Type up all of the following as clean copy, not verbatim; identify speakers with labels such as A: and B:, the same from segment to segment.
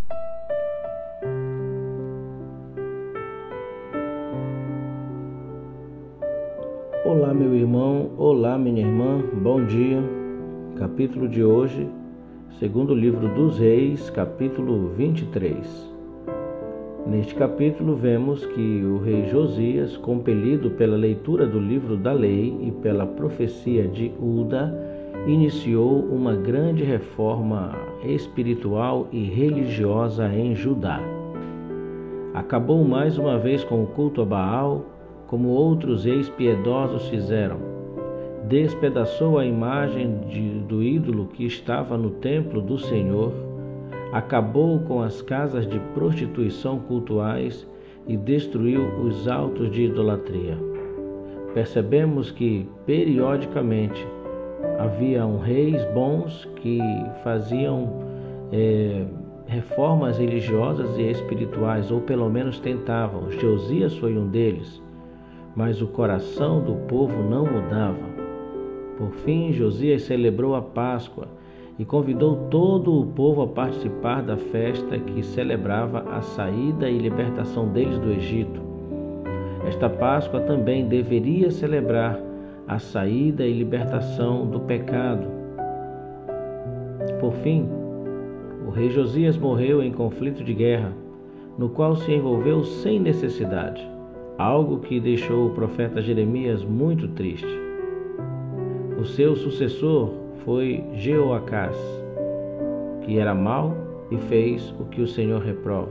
A: Olá, meu irmão, olá, minha irmã, bom dia. Capítulo de hoje, segundo livro dos Reis, capítulo 23. Neste capítulo vemos que o rei Josias, compelido pela leitura do livro da lei e pela profecia de Uda, iniciou uma grande reforma espiritual e religiosa em Judá. Acabou mais uma vez com o culto a Baal, como outros reis piedosos fizeram. Despedaçou a imagem do ídolo que estava no templo do Senhor, acabou com as casas de prostituição cultuais e destruiu os altos de idolatria. Percebemos que, periodicamente, haviam reis bons que faziam reformas religiosas e espirituais, ou pelo menos tentavam. Josias foi um deles, mas o coração do povo não mudava. Por fim, Josias celebrou a Páscoa e convidou todo o povo a participar da festa que celebrava a saída e libertação deles do Egito. Esta Páscoa também deveria celebrar a saída e libertação do pecado. Por fim, o rei Josias morreu em conflito de guerra, no qual se envolveu sem necessidade, algo que deixou o profeta Jeremias muito triste. O seu sucessor foi Jeoacás, que era mau e fez o que o Senhor reprova.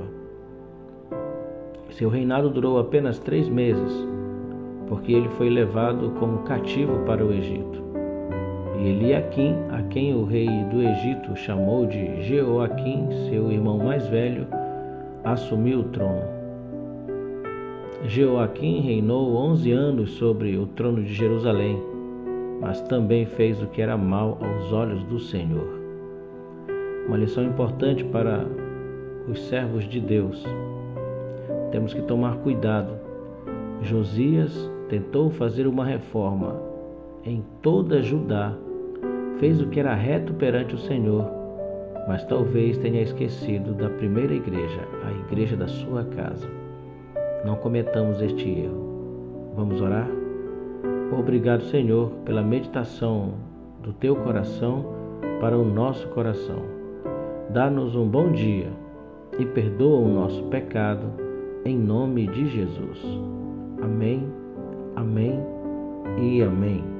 A: Seu reinado durou apenas 3 meses, porque ele foi levado como cativo para o Egito. E Eliaquim, a quem o rei do Egito chamou de Jeoaquim, seu irmão mais velho, assumiu o trono. Jeoaquim reinou 11 anos sobre o trono de Jerusalém, mas também fez o que era mal aos olhos do Senhor. Uma lição importante para os servos de Deus. Temos que tomar cuidado. Josias tentou fazer uma reforma em toda Judá, fez o que era reto perante o Senhor, mas talvez tenha esquecido da primeira igreja, a igreja da sua casa. Não cometamos este erro. Vamos orar? Obrigado, Senhor, pela meditação do Teu coração para o nosso coração. Dá-nos um bom dia e perdoa o nosso pecado, em nome de Jesus. Amém, amém e amém.